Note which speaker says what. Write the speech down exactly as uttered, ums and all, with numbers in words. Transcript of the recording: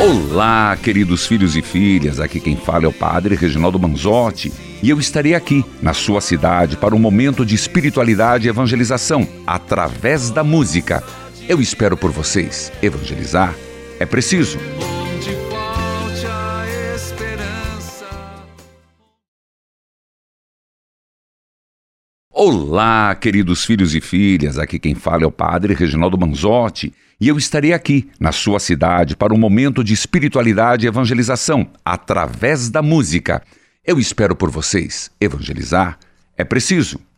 Speaker 1: Olá, queridos filhos e filhas, aqui quem fala é o Padre Reginaldo Manzotti e eu estarei aqui na sua cidade para um momento de espiritualidade e evangelização através da música. Eu espero por vocês. Evangelizar é preciso. Olá, queridos filhos e filhas, aqui quem fala é o Padre Reginaldo Manzotti e eu estarei aqui na sua cidade para um momento de espiritualidade e evangelização através da música. Eu espero por vocês. Evangelizar é preciso.